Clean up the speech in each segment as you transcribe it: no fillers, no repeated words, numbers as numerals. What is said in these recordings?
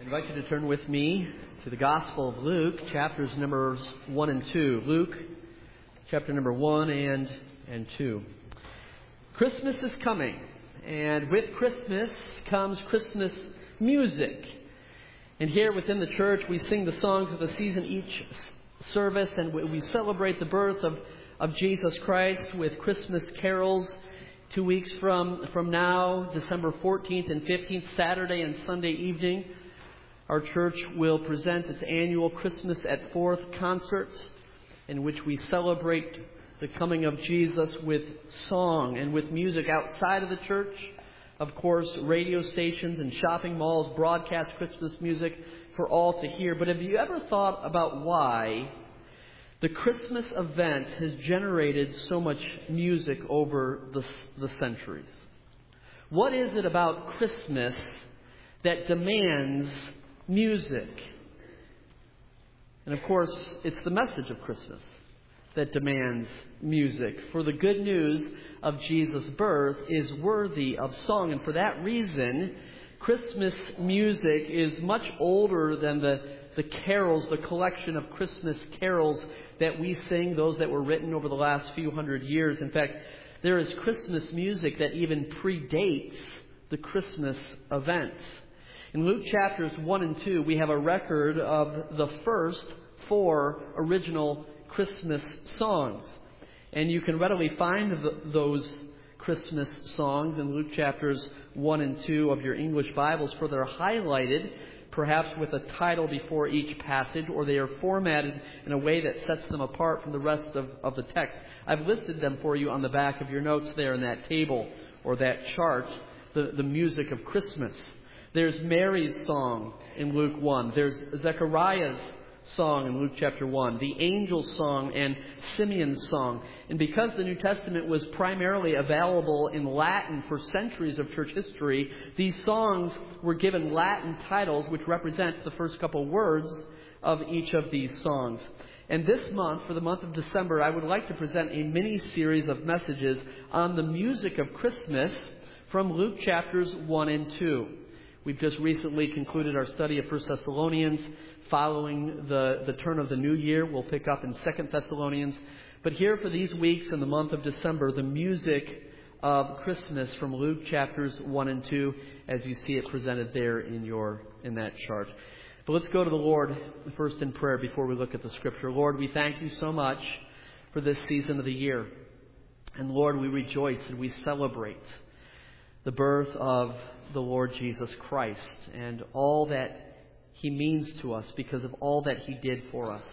I'd like you to turn with me to the Gospel of Luke, chapters numbers 1 and 2. Luke, chapter number 1 and 2. Christmas is coming, and with Christmas comes Christmas music. And here within the church, we sing the songs of the season each service, and we celebrate the birth of Jesus Christ with Christmas carols. 2 weeks from now, December 14th and 15th, Saturday and Sunday evening, our church will present its annual Christmas at Fourth concerts, in which we celebrate the coming of Jesus with song and with music outside of the church. Of course, radio stations and shopping malls broadcast Christmas music for all to hear. But have you ever thought about why the Christmas event has generated so much music over the centuries? What is it about Christmas that demands music? And of course, it's the message of Christmas that demands music. For the good news of Jesus' birth is worthy of song. And for that reason, Christmas music is much older than the carols, the collection of Christmas carols that we sing, those that were written over the last few hundred years. In fact, there is Christmas music that even predates the Christmas events. In Luke chapters 1 and 2, we have a record of the first 4 original Christmas songs. And you can readily find those Christmas songs in Luke chapters 1 and 2 of your English Bibles, for they're highlighted perhaps with a title before each passage, or they are formatted in a way that sets them apart from the rest of the text. I've listed them for you on the back of your notes there in that table or that chart, the music of Christmas. There's Mary's song in Luke 1. There's Zechariah's song in Luke chapter 1. The angel's song and Simeon's song. And because the New Testament was primarily available in Latin for centuries of church history, these songs were given Latin titles which represent the first couple words of each of these songs. And this month, for the month of December, I would like to present a mini-series of messages on the music of Christmas from Luke chapters 1 and 2. We've just recently concluded our study of 1 Thessalonians. Following the turn of the new year, we'll pick up in 2 Thessalonians. But here for these weeks in the month of December, the music of Christmas from Luke chapters 1 and 2, as you see it presented there in that chart. But let's go to the Lord first in prayer before we look at the Scripture. Lord, we thank you so much for this season of the year. And Lord, we rejoice and we celebrate the birth of the Lord Jesus Christ and all that He means to us because of all that He did for us.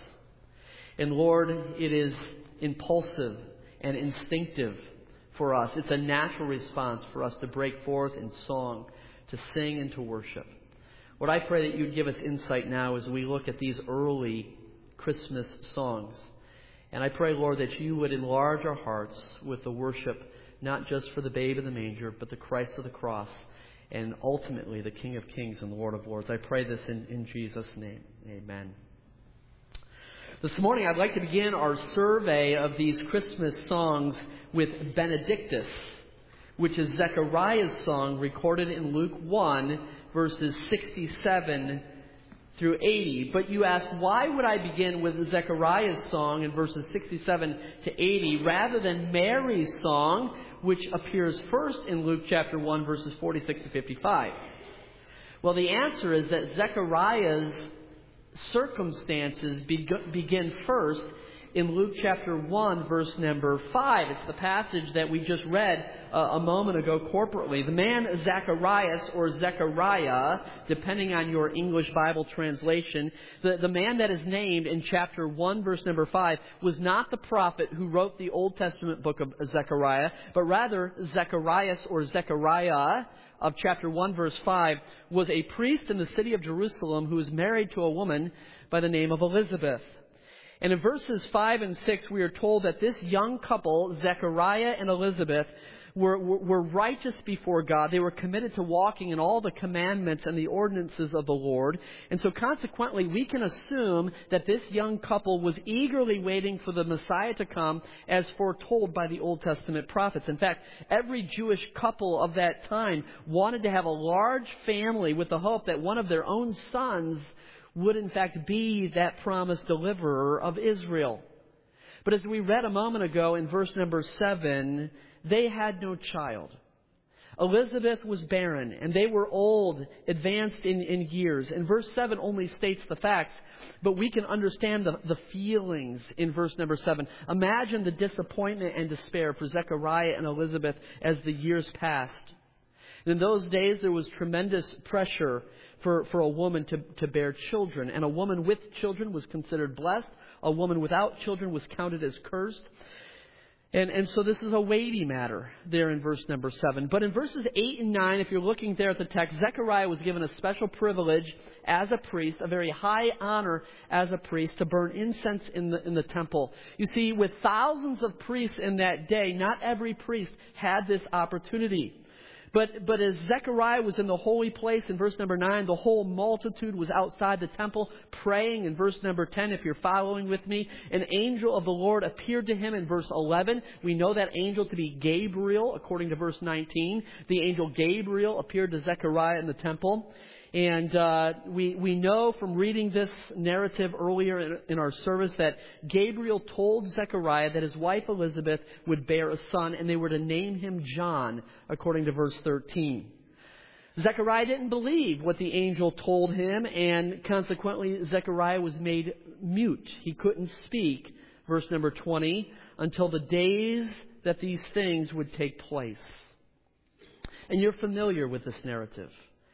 And Lord, it is impulsive and instinctive for us. It's a natural response for us to break forth in song, to sing and to worship. Lord, I pray that you'd give us insight now as we look at these early Christmas songs. And I pray, Lord, that you would enlarge our hearts with the worship, not just for the babe in the manger, but the Christ of the cross, and ultimately the King of Kings and Lord of Lords. I pray this in Jesus' name. Amen. This morning I'd like to begin our survey of these Christmas songs with Benedictus, which is Zechariah's song recorded in Luke 1, verses 67 through 80. But you ask, why would I begin with Zechariah's song in verses 67 to 80 rather than Mary's song, which appears first in Luke chapter 1, verses 46 to 55? Well, the answer is that Zechariah's circumstances begin first in Luke chapter 1, verse number 5. It's the passage that we just read a moment ago corporately. The man Zacharias, or Zechariah, depending on your English Bible translation, the man that is named in chapter 1, verse number 5, was not the prophet who wrote the Old Testament book of Zechariah, but rather Zacharias, or Zechariah, of chapter 1, verse 5, was a priest in the city of Jerusalem who was married to a woman by the name of Elizabeth. And in verses 5 and 6, we are told that this young couple, Zechariah and Elizabeth, were righteous before God. They were committed to walking in all the commandments and the ordinances of the Lord. And so consequently, we can assume that this young couple was eagerly waiting for the Messiah to come as foretold by the Old Testament prophets. In fact, every Jewish couple of that time wanted to have a large family with the hope that one of their own sons would in fact be that promised deliverer of Israel. But as we read a moment ago in verse number 7, they had no child. Elizabeth was barren, and they were old, advanced in years. And verse 7 only states the facts, but we can understand the feelings in verse number 7. Imagine the disappointment and despair for Zechariah and Elizabeth as the years passed. In those days, there was tremendous pressure for a woman to bear children. And a woman with children was considered blessed. A woman without children was counted as cursed. And so this is a weighty matter there in verse number 7. But in verses 8 and 9, if you're looking there at the text, Zechariah was given a special privilege as a priest, a very high honor as a priest, to burn incense in the temple. You see, with thousands of priests in that day, not every priest had this opportunity. But as Zechariah was in the holy place in verse number 9, the whole multitude was outside the temple praying. In verse number 10, if you're following with me, an angel of the Lord appeared to him in verse 11. We know that angel to be Gabriel, according to verse 19. The angel Gabriel appeared to Zechariah in the temple. And we know from reading this narrative earlier in our service that Gabriel told Zechariah that his wife Elizabeth would bear a son, and they were to name him John, according to verse 13. Zechariah didn't believe what the angel told him, and consequently Zechariah was made mute. He couldn't speak, verse number 20, until the days that these things would take place. And you're familiar with this narrative.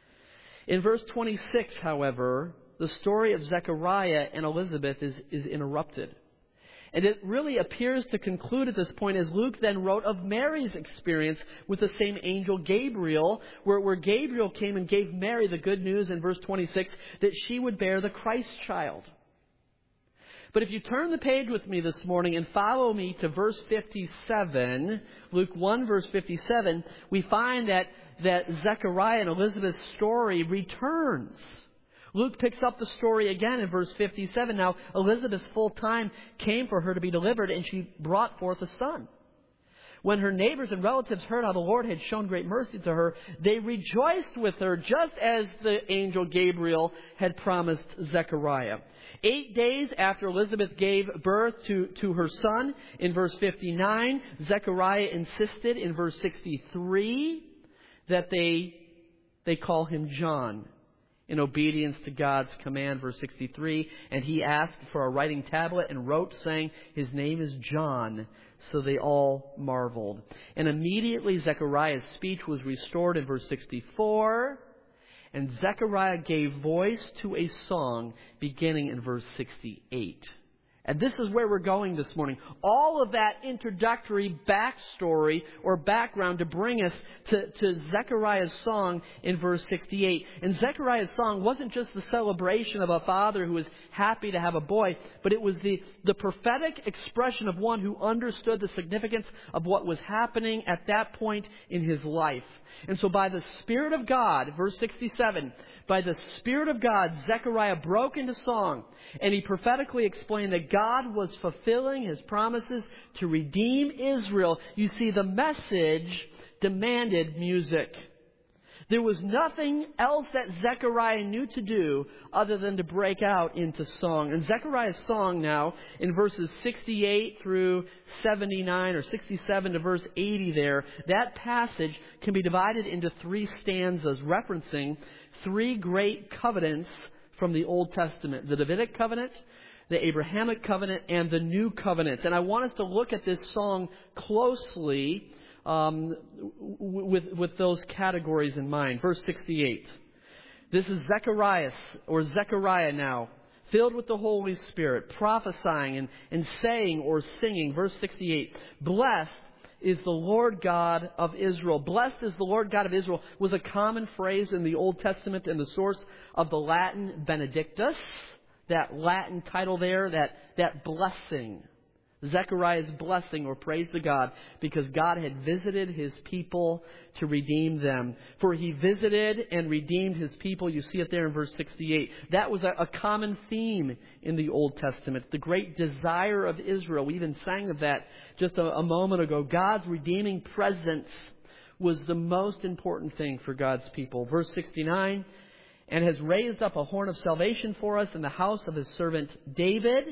In verse 26, however, the story of Zechariah and Elizabeth is interrupted. And it really appears to conclude at this point as Luke then wrote of Mary's experience with the same angel Gabriel, where Gabriel came and gave Mary the good news in verse 26 that she would bear the Christ child. But if you turn the page with me this morning and follow me to verse 57, Luke 1 verse 57, we find that Zechariah and Elizabeth's story returns. Luke picks up the story again in verse 57. Now, Elizabeth's full time came for her to be delivered, and she brought forth a son. When her neighbors and relatives heard how the Lord had shown great mercy to her, they rejoiced with her, just as the angel Gabriel had promised Zechariah. 8 days after Elizabeth gave birth to her son, in verse 59, Zechariah insisted in verse 63 that they call him John in obedience to God's command, verse 63. And he asked for a writing tablet and wrote, saying, his name is John. So they all marveled. And immediately Zechariah's speech was restored in verse 64. And Zechariah gave voice to a song beginning in verse 68. And this is where we're going this morning. All of that introductory backstory or background to bring us to Zechariah's song in verse 68. And Zechariah's song wasn't just the celebration of a father who was happy to have a boy, but it was the prophetic expression of one who understood the significance of what was happening at that point in his life. And so by the Spirit of God, verse 67, by the Spirit of God, Zechariah broke into song, and he prophetically explained that God was fulfilling his promises to redeem Israel. You see, the message demanded music. There was nothing else that Zechariah knew to do other than to break out into song. And Zechariah's song now, in verses 68 through 79, or 67 to verse 80 there, that passage can be divided into 3 stanzas referencing 3 great covenants from the Old Testament: the Davidic covenant, the Abrahamic covenant, and the New Covenant. And I want us to look at this song closely with those categories in mind. Verse 68. This is Zechariah now, filled with the Holy Spirit, prophesying and saying or singing. Verse 68. Blessed is the Lord God of Israel. Blessed is the Lord God of Israel was a common phrase in the Old Testament and the source of the Latin benedictus. That Latin title there, that blessing. Zechariah's blessing or praise to God because God had visited His people to redeem them. For He visited and redeemed His people. You see it there in verse 68. That was a common theme in the Old Testament. The great desire of Israel. We even sang of that just a moment ago. God's redeeming presence was the most important thing for God's people. Verse 69, and has raised up a horn of salvation for us in the house of His servant David,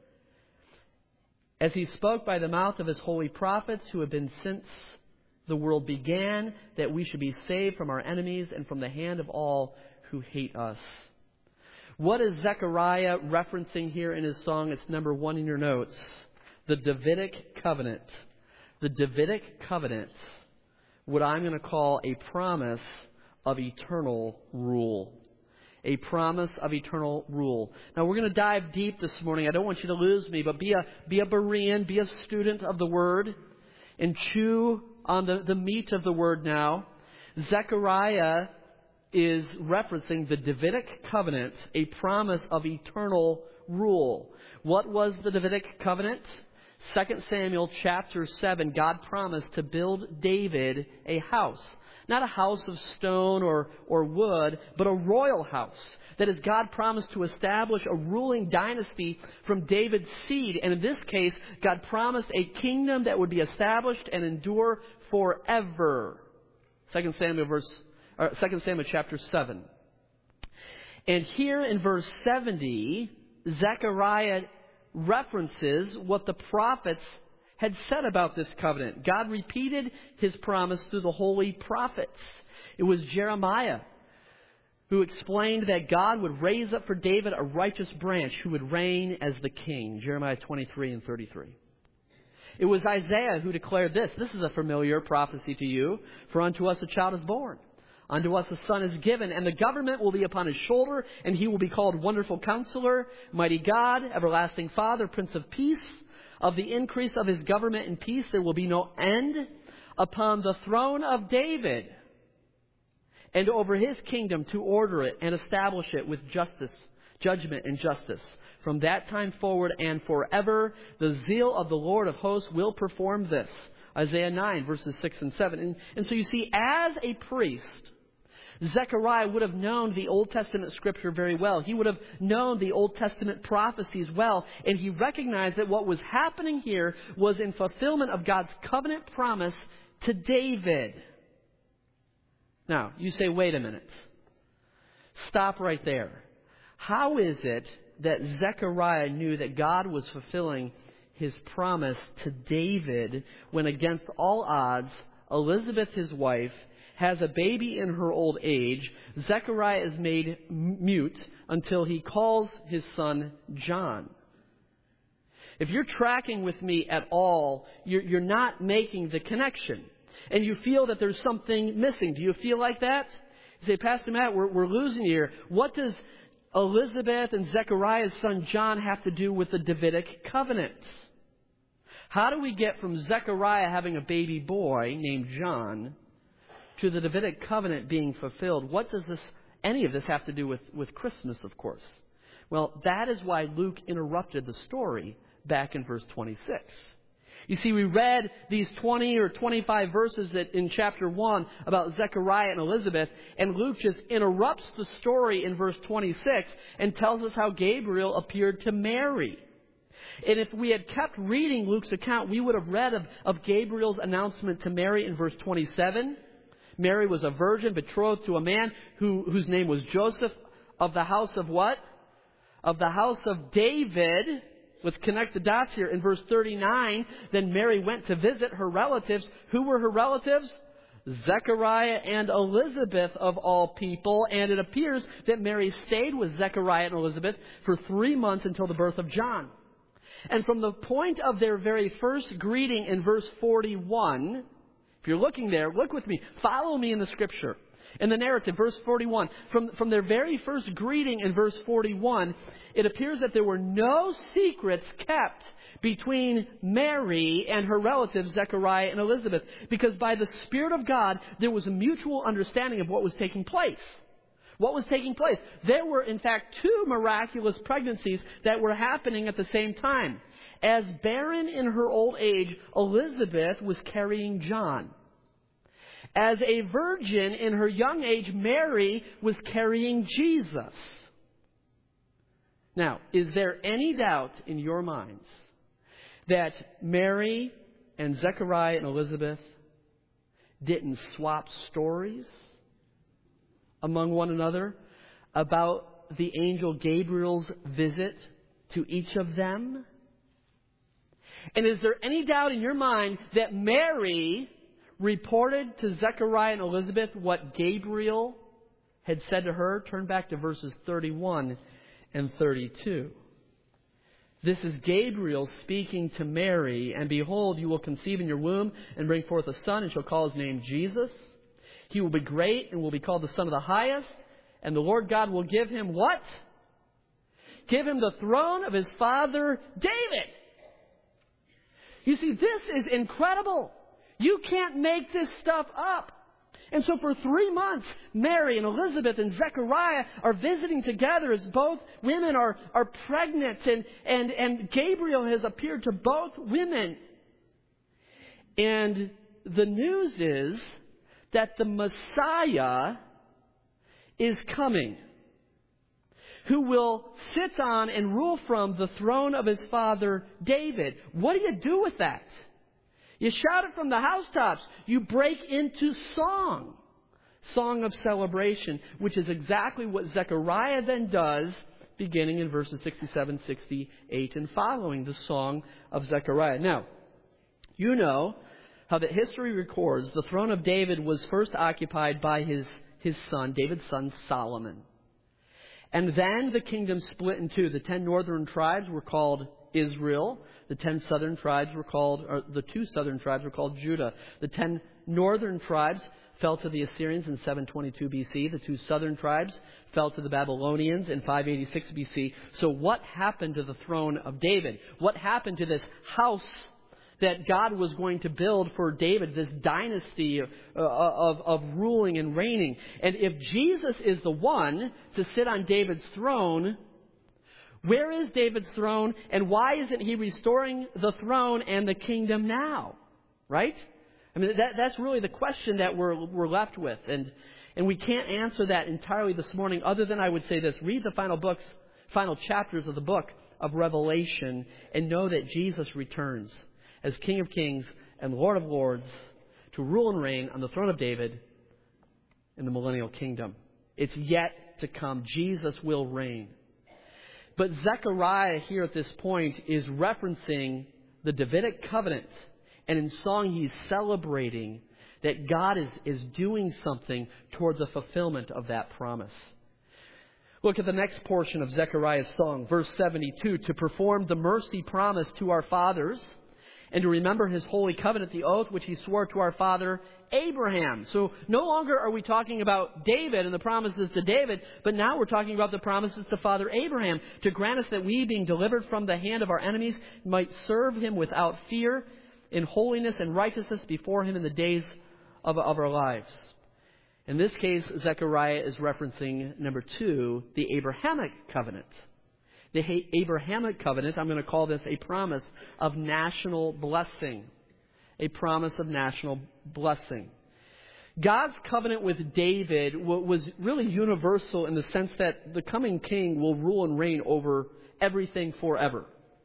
as He spoke by the mouth of His holy prophets who have been since the world began, that we should be saved from our enemies and from the hand of all who hate us. What is Zechariah referencing here in his song? It's number 1 in your notes. The Davidic covenant. The Davidic covenant. What I'm going to call a promise of eternal rule. A promise of eternal rule. Now we're going to dive deep this morning. I don't want you to lose me, but be a Berean, be a student of the Word, and chew on the meat of the Word now. Zechariah is referencing the Davidic covenant, a promise of eternal rule. What was the Davidic covenant? 2 Samuel chapter 7, God promised to build David a house. Not a house of stone or wood, but a royal house. That is, God promised to establish a ruling dynasty from David's seed. And in this case, God promised a kingdom that would be established and endure forever. 2 Samuel chapter 7. And here in verse 70, Zechariah references what the prophets had said about this covenant. God repeated His promise through the holy prophets. It was Jeremiah who explained that God would raise up for David a righteous branch who would reign as the king. Jeremiah 23 and 33. It was Isaiah who declared this. This is a familiar prophecy to you. For unto us a child is born. Unto us a son is given, and the government will be upon his shoulder, and he will be called Wonderful Counselor, Mighty God, Everlasting Father, Prince of Peace. Of the increase of his government and peace there will be no end upon the throne of David and over his kingdom to order it and establish it with justice, judgment and justice. From that time forward and forever, the zeal of the Lord of hosts will perform this. Isaiah 9, verses 6 and 7. And so you see, as a priest, Zechariah would have known the Old Testament Scripture very well. He would have known the Old Testament prophecies well. And he recognized that what was happening here was in fulfillment of God's covenant promise to David. Now, you say, wait a minute. Stop right there. How is it that Zechariah knew that God was fulfilling His promise to David when, against all odds, Elizabeth, his wife, has a baby in her old age? Zechariah is made mute until he calls his son John. If you're tracking with me at all, you're not making the connection. And you feel that there's something missing. Do you feel like that? You say, Pastor Matt, we're losing here. What does Elizabeth and Zechariah's son John have to do with the Davidic covenant? How do we get from Zechariah having a baby boy named John to the Davidic covenant being fulfilled? What does any of this have to do with Christmas, of course? Well, that is why Luke interrupted the story back in verse 26. You see, we read these 20 or 25 verses that in chapter 1 about Zechariah and Elizabeth, and Luke just interrupts the story in verse 26 and tells us how Gabriel appeared to Mary. And if we had kept reading Luke's account, we would have read of Gabriel's announcement to Mary in verse 27. Mary was a virgin betrothed to a man whose name was Joseph, of the house of what? Of the house of David. Let's connect the dots here. In verse 39, then Mary went to visit her relatives. Who were her relatives? Zechariah and Elizabeth, of all people. And it appears that Mary stayed with Zechariah and Elizabeth for 3 months until the birth of John. And from the point of their very first greeting in verse 41, if you're looking there, look with me. Follow me in the Scripture. In the narrative, verse 41, from their very first greeting in verse 41, it appears that there were no secrets kept between Mary and her relatives, Zechariah and Elizabeth, because by the Spirit of God, there was a mutual understanding of what was taking place. What was taking place? There were, in fact, 2 miraculous pregnancies that were happening at the same time. As barren in her old age, Elizabeth was carrying John. As a virgin in her young age, Mary was carrying Jesus. Now, is there any doubt in your minds that Mary and Zechariah and Elizabeth didn't swap stories among one another about the angel Gabriel's visit to each of them? And is there any doubt in your mind that Mary reported to Zechariah and Elizabeth what Gabriel had said to her? Turn back to verses 31 and 32. This is Gabriel speaking to Mary, and behold, you will conceive in your womb and bring forth a son, and shall call his name Jesus. He will be great and will be called the Son of the Highest, and the Lord God will give him what? Give him the throne of his father David. You see, this is incredible. You can't make this stuff up. And so for 3 months, Mary and Elizabeth and Zechariah are visiting together as both women are pregnant. And Gabriel has appeared to both women. And the news is that the Messiah is coming, who will sit on and rule from the throne of his father David. What do you do with that? You shout it from the housetops. You break into song. Song of celebration, which is exactly what Zechariah then does, beginning in verses 67, 68, and following the Song of Zechariah. Now, you know how that history records the throne of David was first occupied by his son, David's son, Solomon. And then the kingdom split in 2. The 10 northern tribes were called Israel. The 10 southern tribes were called, or the 2 southern tribes were called Judah. The 10 northern tribes fell to the Assyrians in 722 BC. The 2 southern tribes fell to the Babylonians in 586 BC. So what happened to the throne of David? What happened to this house that God was going to build for David, this dynasty of ruling and reigning? And if Jesus is the one to sit on David's throne, where is David's throne, and why isn't he restoring the throne and the kingdom now? Right? I mean, that's really the question that we're left with. And we can't answer that entirely this morning, other than I would say this: read the final chapters of the book of Revelation and know that Jesus returns as King of Kings and Lord of Lords to rule and reign on the throne of David in the millennial kingdom. It's yet to come. Jesus will reign. But Zechariah here at this point is referencing the Davidic covenant. And in song he's celebrating that God is doing something toward the fulfillment of that promise. Look at the next portion of Zechariah's song, verse 72. To perform the mercy promised to our fathers, and to remember his holy covenant, the oath which he swore to our father Abraham. So no longer are we talking about David and the promises to David, but now we're talking about the promises to Father Abraham, to grant us that we, being delivered from the hand of our enemies, might serve him without fear, in holiness and righteousness before him in the days of our lives. In this case, Zechariah is referencing, number 2, the Abrahamic covenant. The Abrahamic covenant, I'm going to call this a promise of national blessing. A promise of national blessing. God's covenant with David was really universal in the sense that the coming king will rule and reign over everything forever.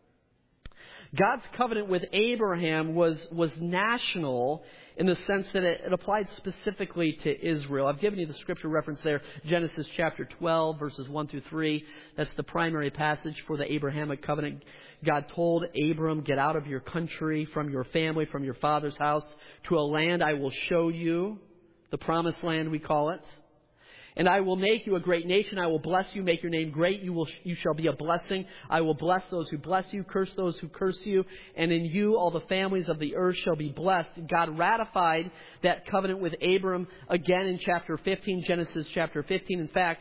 God's covenant with Abraham was national in the sense that it applied specifically to Israel. I've given you the scripture reference there, Genesis chapter 12, verses 1 through 3. That's the primary passage for the Abrahamic covenant. God told Abram, get out of your country, from your family, from your father's house, to a land I will show you, the promised land we call it. And I will make you a great nation. I will bless you, make your name great. You shall be a blessing. I will bless those who bless you, curse those who curse you. And in you all the families of the earth shall be blessed. God ratified that covenant with Abram again in chapter 15, Genesis chapter 15. In fact,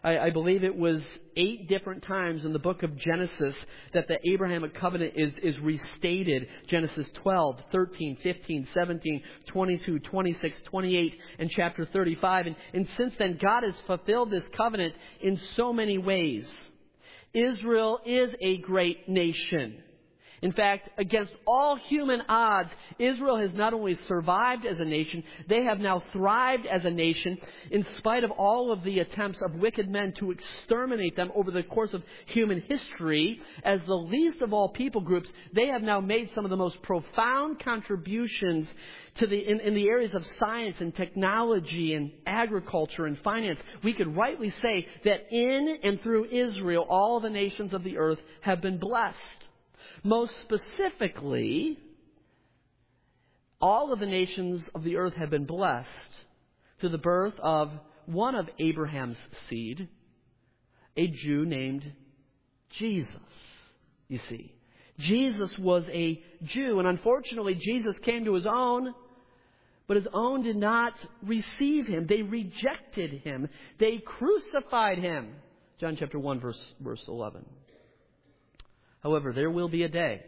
I believe it was 8 different times in the book of Genesis that the Abrahamic covenant is restated. Genesis 12, 13, 15, 17, 22, 26, 28, and chapter 35. And since then, God has fulfilled this covenant in so many ways. Israel is a great nation. In fact, against all human odds, Israel has not only survived as a nation, they have now thrived as a nation in spite of all of the attempts of wicked men to exterminate them over the course of human history. As the least of all people groups, they have now made some of the most profound contributions to in the areas of science and technology and agriculture and finance. We could rightly say that in and through Israel, all the nations of the earth have been blessed. Most specifically, all of the nations of the earth have been blessed through the birth of one of Abraham's seed, a Jew named Jesus. You see, Jesus was a Jew, and unfortunately Jesus came to his own, but his own did not receive him. They rejected him. They crucified him. John chapter 1, verse 11. However, there will be a day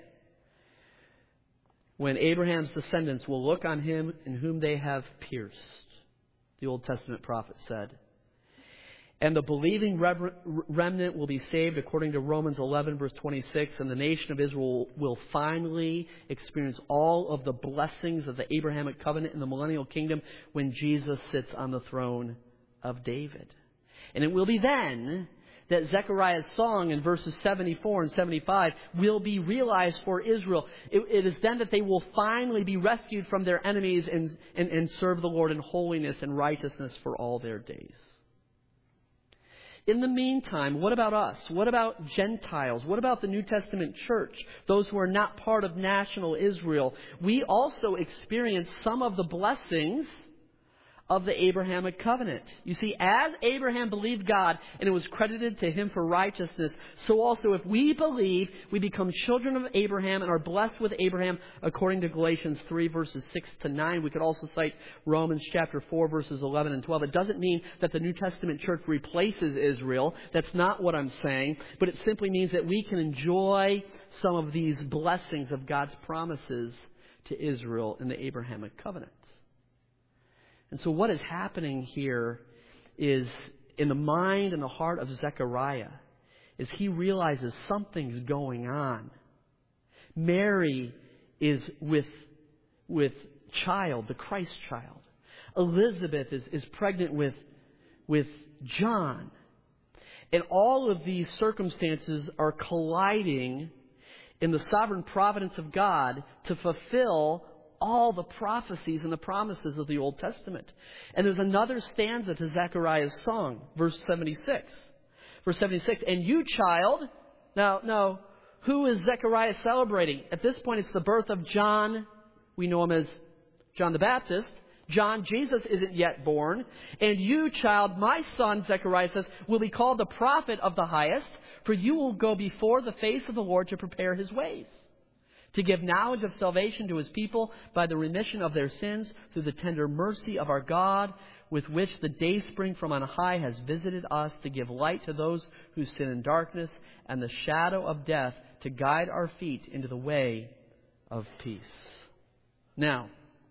when Abraham's descendants will look on him in whom they have pierced, the Old Testament prophet said. And the believing remnant will be saved according to Romans 11, verse 26, and the nation of Israel will finally experience all of the blessings of the Abrahamic covenant in the millennial kingdom when Jesus sits on the throne of David. And it will be then that Zechariah's song in verses 74 and 75 will be realized for Israel. It is then that they will finally be rescued from their enemies and serve the Lord in holiness and righteousness for all their days. In the meantime, what about us? What about Gentiles? What about the New Testament church? Those who are not part of national Israel. We also experience some of the blessings of the Abrahamic covenant. You see, as Abraham believed God and it was credited to him for righteousness, so also if we believe, we become children of Abraham and are blessed with Abraham according to Galatians 3 verses 6 to 9. We could also cite Romans chapter 4 verses 11 and 12. It doesn't mean that the New Testament church replaces Israel. That's not what I'm saying. But it simply means that we can enjoy some of these blessings of God's promises to Israel in the Abrahamic covenant. And so what is happening here is in the mind and the heart of Zechariah is he realizes something's going on. Mary is with child, the Christ child. Elizabeth is pregnant with John. And all of these circumstances are colliding in the sovereign providence of God to fulfill all the prophecies and the promises of the Old Testament. And there's another stanza to Zechariah's song, verse 76. Verse 76, and you, child, now, who is Zechariah celebrating? At this point, it's the birth of John. We know him as John the Baptist. John, Jesus, isn't yet born. And you, child, my son, Zechariah says, will be called the prophet of the highest, for you will go before the face of the Lord to prepare his ways, to give knowledge of salvation to his people by the remission of their sins through the tender mercy of our God, with which the dayspring from on high has visited us, to give light to those who sit in darkness and the shadow of death, to guide our feet into the way of peace. Now,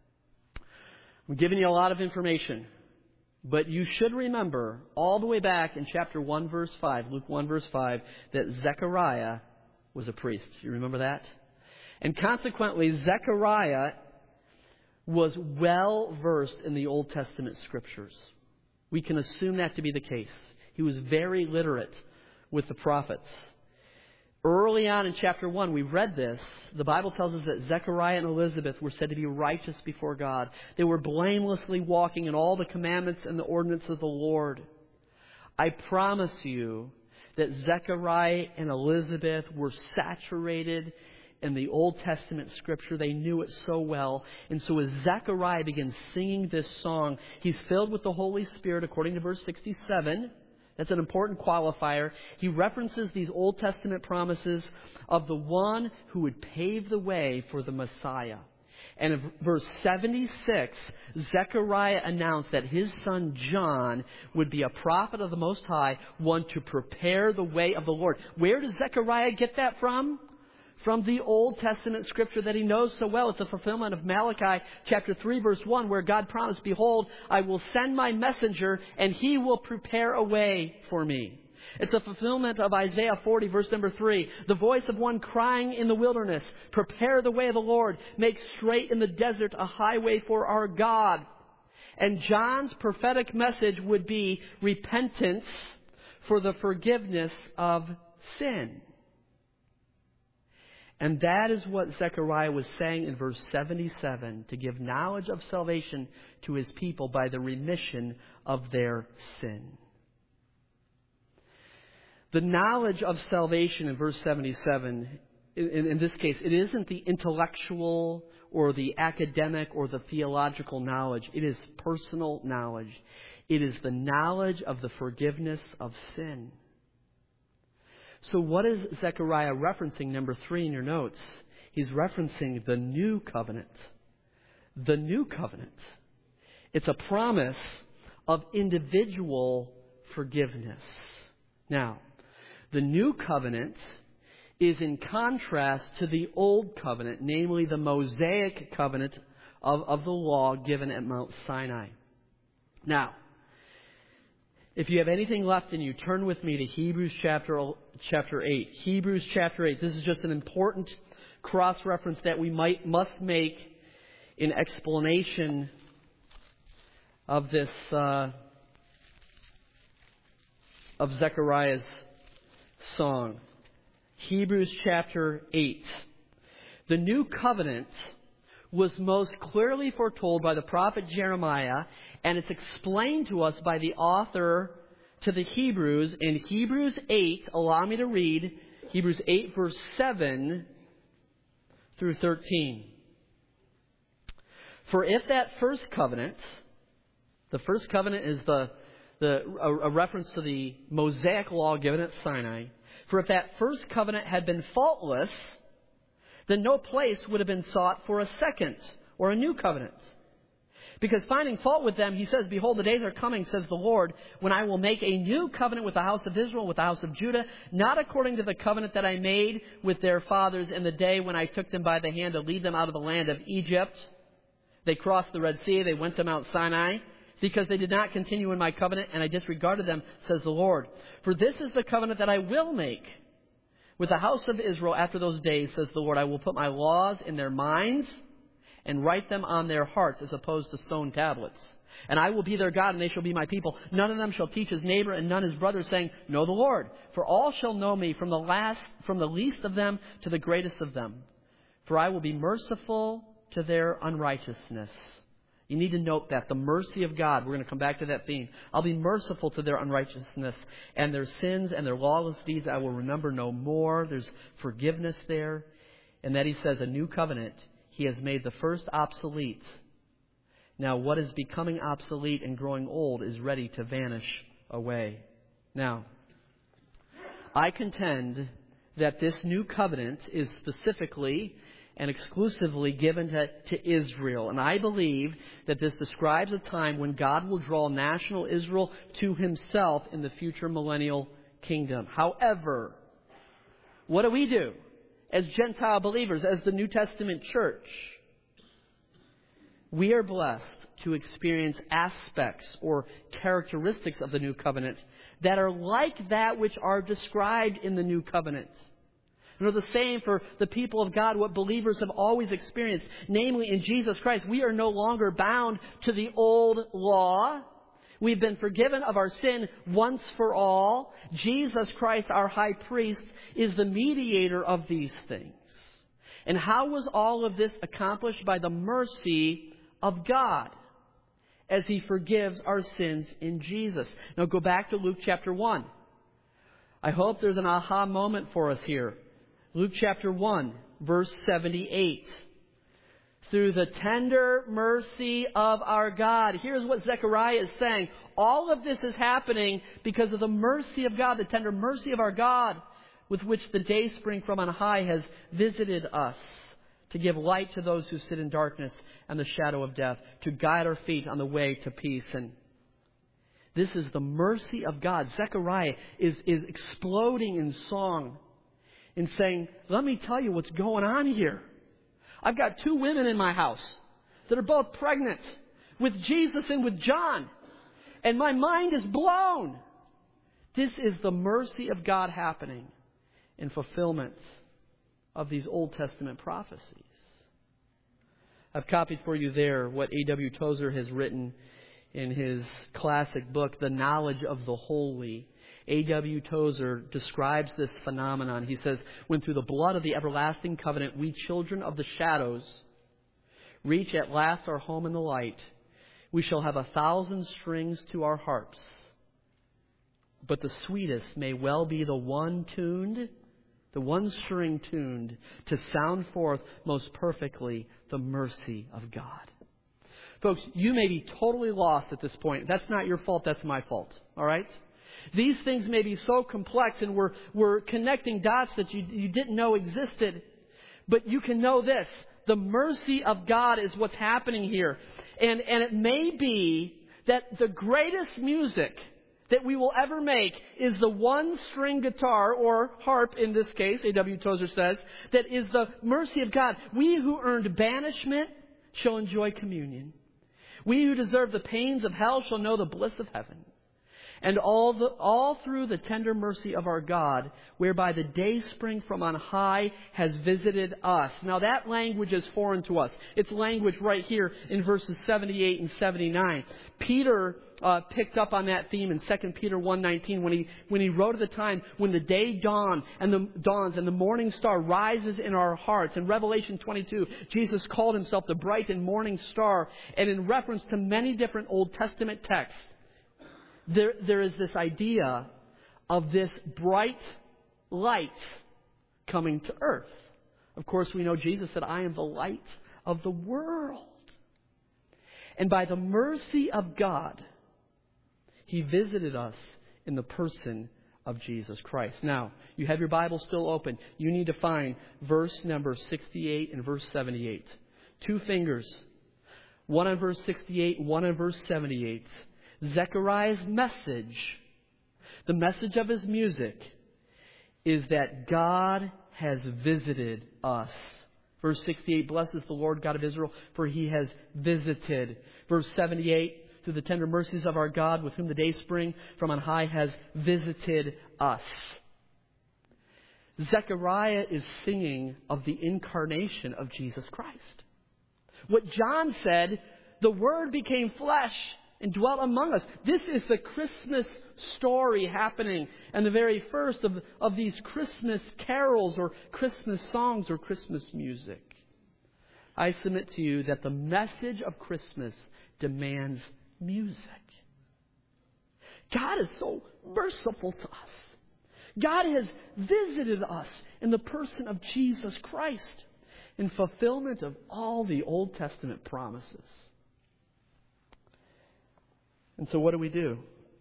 I'm giving you a lot of information, but you should remember all the way back in chapter 1 verse 5, Luke 1 verse 5, that Zechariah was a priest. You remember that? And consequently, Zechariah was well versed in the Old Testament scriptures. We can assume that to be the case. He was very literate with the prophets. Early on in chapter 1, we read this. The Bible tells us that Zechariah and Elizabeth were said to be righteous before God. They were blamelessly walking in all the commandments and the ordinances of the Lord. I promise you that Zechariah and Elizabeth were saturated in the Old Testament scripture. They knew it so well. And so as Zechariah begins singing this song, he's filled with the Holy Spirit according to verse 67. That's an important qualifier. He references these Old Testament promises of the one who would pave the way for the Messiah. And in verse 76, Zechariah announced that his son John would be a prophet of the Most High, one to prepare the way of the Lord. Where does Zechariah get that from? From the Old Testament scripture that he knows so well. It's a fulfillment of Malachi chapter 3 verse 1, where God promised, "Behold, I will send my messenger and he will prepare a way for me." It's a fulfillment of Isaiah 40 verse number 3. "The voice of one crying in the wilderness, prepare the way of the Lord, make straight in the desert a highway for our God." And John's prophetic message would be repentance for the forgiveness of sin. And that is what Zechariah was saying in verse 77, to give knowledge of salvation to his people by the remission of their sin. The knowledge of salvation in verse 77, in this case, it isn't the intellectual or the academic or the theological knowledge. It is personal knowledge. It is the knowledge of the forgiveness of sin. So what is Zechariah referencing, number 3 in your notes? He's referencing the new covenant. The new covenant. It's a promise of individual forgiveness. Now, the new covenant is in contrast to the old covenant, namely the Mosaic covenant of the law given at Mount Sinai. Now, if you have anything left in you, turn with me to Hebrews chapter 8. Hebrews chapter 8. This is just an important cross-reference that we must make in explanation of this, of Zechariah's song. Hebrews chapter 8. The new covenant was most clearly foretold by the prophet Jeremiah, and it's explained to us by the author to the Hebrews in Hebrews 8. Allow me to read Hebrews 8 verse 7 through 13. "For if that first covenant," the first covenant is a reference to the Mosaic law given at Sinai. "For if that first covenant had been faultless, then no place would have been sought for a second or a new covenant. Because finding fault with them, he says, 'Behold, the days are coming, says the Lord, when I will make a new covenant with the house of Israel, with the house of Judah, not according to the covenant that I made with their fathers in the day when I took them by the hand to lead them out of the land of Egypt.' They crossed the Red Sea, they went to Mount Sinai, because they did not continue in my covenant, and I disregarded them, says the Lord. For this is the covenant that I will make with the house of Israel after those days, says the Lord. I will put my laws in their minds and write them on their hearts as opposed to stone tablets. And I will be their God, and they shall be my people. None of them shall teach his neighbor and none his brother, saying, Know the Lord. For all shall know me, from the least of them to the greatest of them. For I will be merciful to their unrighteousness." You need to note that, the mercy of God. We're going to come back to that theme. "I'll be merciful to their unrighteousness, and their sins and their lawless deeds I will remember no more." There's forgiveness there. And that he says, a new covenant. He has made the first obsolete. Now, what is becoming obsolete and growing old is ready to vanish away. Now, I contend that this new covenant is specifically and exclusively given to Israel. And I believe that this describes a time when God will draw national Israel to himself in the future millennial kingdom. However, what do we do as Gentile believers, as the New Testament church? We are blessed to experience aspects or characteristics of the new covenant that are like that which are described in the new covenant. You know, the same for the people of God, what believers have always experienced. Namely, in Jesus Christ, we are no longer bound to the old law. We've been forgiven of our sin once for all. Jesus Christ, our high priest, is the mediator of these things. And how was all of this accomplished? By the mercy of God, as he forgives our sins in Jesus. Now go back to Luke chapter 1. I hope there's an aha moment for us here. Luke chapter 1, verse 78. "Through the tender mercy of our God." Here's what Zechariah is saying. All of this is happening because of the mercy of God, the tender mercy of our God, with which the dayspring from on high has visited us to give light to those who sit in darkness and the shadow of death, to guide our feet on the way to peace. And this is the mercy of God. Zechariah is exploding in song and saying, let me tell you what's going on here. I've got 2 women in my house that are both pregnant with Jesus and with John. And my mind is blown. This is the mercy of God happening in fulfillment of these Old Testament prophecies. I've copied for you there what A.W. Tozer has written in his classic book, The Knowledge of the Holy. A.W. Tozer describes this phenomenon. He says, when through the blood of the everlasting covenant we children of the shadows reach at last our home in the light, we shall have 1,000 strings to our harps. But the sweetest may well be the one string tuned to sound forth most perfectly the mercy of God. Folks, you may be totally lost at this point. That's not your fault, that's my fault. All right? These things may be so complex and we're connecting dots that you didn't know existed. But you can know this. The mercy of God is what's happening here. And it may be that the greatest music that we will ever make is the one-string guitar, or harp in this case, A.W. Tozer says, that is the mercy of God. We who earned banishment shall enjoy communion. We who deserve the pains of hell shall know the bliss of heaven. And all through the tender mercy of our God, whereby the day spring from on high has visited us. Now that language is foreign to us. It's language right here in verses 78 and 79. Peter picked up on that theme in 2 Peter 1:19 when he wrote at the time, when the day dawns and the morning star rises in our hearts. In Revelation 22, Jesus called himself the bright and morning star. And in reference to many different Old Testament texts, there is this idea of this bright light coming to earth. Of course, we know Jesus said, I am the light of the world. And by the mercy of God, He visited us in the person of Jesus Christ. Now, you have your Bible still open. You need to find verse number 68 and verse 78. 2 fingers. One on verse 68, one on verse 78. Zechariah's message, the message of his music, is that God has visited us. Verse 68, blesses the Lord God of Israel, for He has visited. Verse 78, through the tender mercies of our God, with whom the day spring from on high has visited us. Zechariah is singing of the incarnation of Jesus Christ. What John said, the Word became flesh and dwelt among us. This is the Christmas story happening, and the very first of these Christmas carols or Christmas songs or Christmas music. I submit to you that the message of Christmas demands music. God is so merciful to us. God has visited us in the person of Jesus Christ in fulfillment of all the Old Testament promises. And so what do?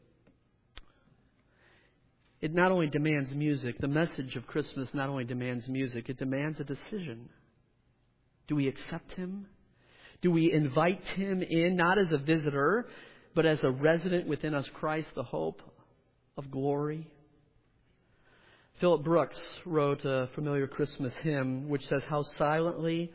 It not only demands music, the message of Christmas not only demands music, it demands a decision. Do we accept Him? Do we invite Him in, not as a visitor, but as a resident within us, Christ, the hope of glory? Philip Brooks wrote a familiar Christmas hymn which says, how silently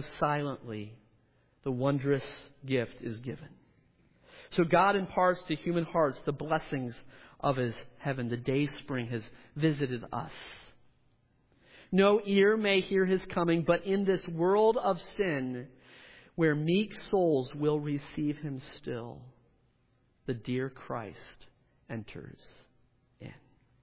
the wondrous gift is given. So God imparts to human hearts the blessings of His heaven. The day spring has visited us. No ear may hear His coming, but in this world of sin, where meek souls will receive Him still, the dear Christ enters in.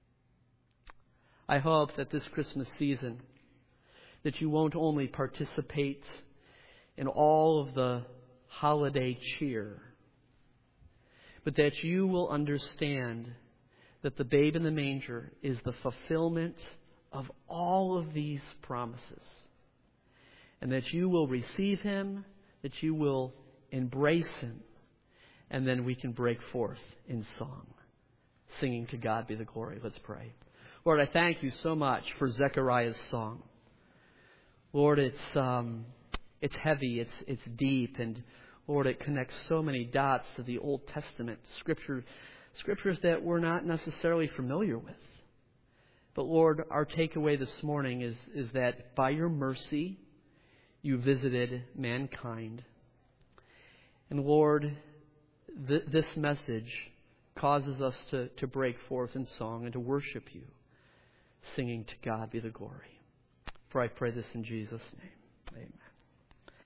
I hope that this Christmas season, that you won't only participate in all of the holiday cheer, but that you will understand that the babe in the manger is the fulfillment of all of these promises. And that you will receive Him, that you will embrace Him, and then we can break forth in song, singing to God be the glory. Let's pray. Lord, I thank You so much for Zechariah's song. Lord, it's heavy, it's deep, and Lord, it connects so many dots to the Old Testament scriptures that we're not necessarily familiar with. But Lord, our takeaway this morning is that by your mercy, you visited mankind. And Lord, this message causes us to break forth in song and to worship you, singing to God be the glory. For I pray this in Jesus' name. Amen.